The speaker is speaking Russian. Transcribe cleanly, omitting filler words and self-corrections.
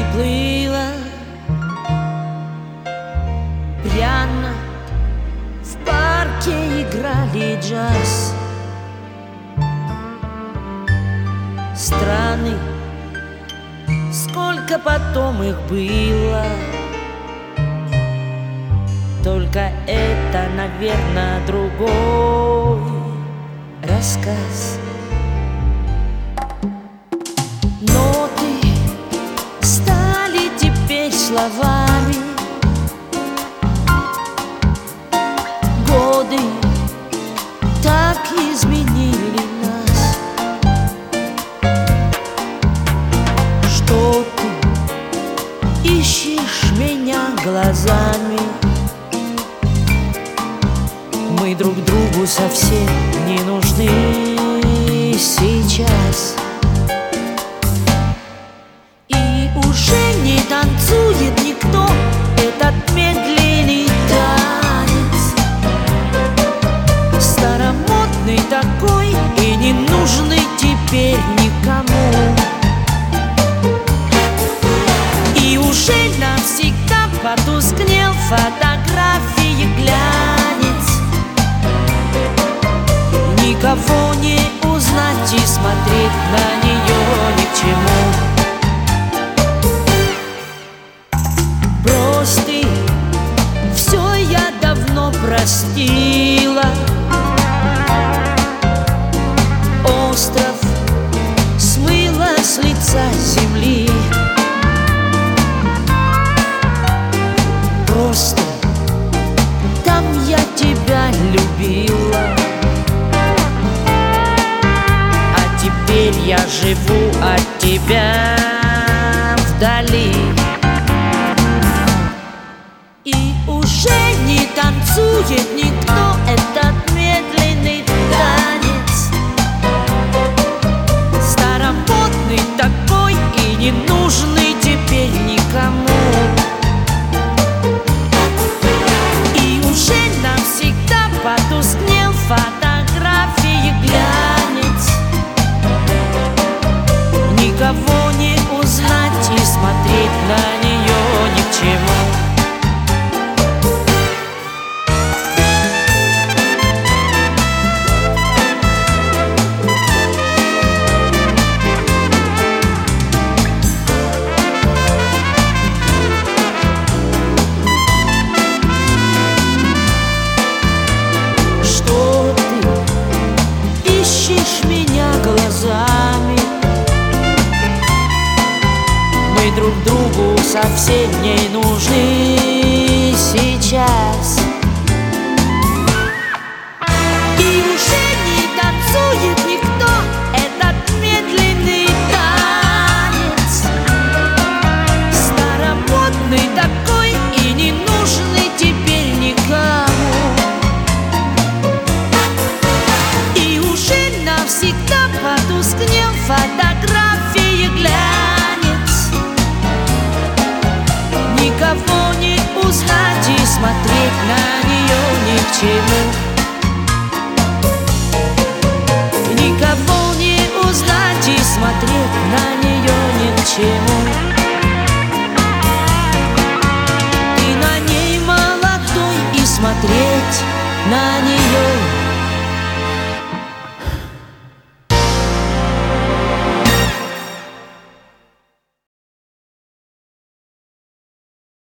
плыла пряно, в парке играли джаз. Страны, сколько потом их было, только это, наверное, другой рассказ. Ноты стали теперь словами, годы так изменили нас. Что ты ищешь меня глазами? Мы друг другу совсем не нужны сейчас. И уже не танцует никто этот медленный танец, старомодный такой и не нужный теперь никому. И уже навсегда потускнел фотографии глянец, никого не узнать и смотреть на нее ни к чему. Брось ты, все я давно простила. Остров смыло с лица земли. Просто там я тебя любила, а теперь я живу от тебя вдали. И уже не танцует никто этот медленный танец, старомодный такой и не нужный теперь никому. И уже навсегда потускнел фотографии глянец, никого не узнать и смотреть на нее ни к чему. Мы друг другу совсем не нужны сейчас. И уже не танцует никто этот медленный танец, старомодный такой и не нужный теперь никому. И уже навсегда потускнел фотографии глянец, никого не узнать и смотреть на нее ни к чему. Никого не узнать и смотреть на нее ни к чему. Ты на ней молодой и смотреть на нее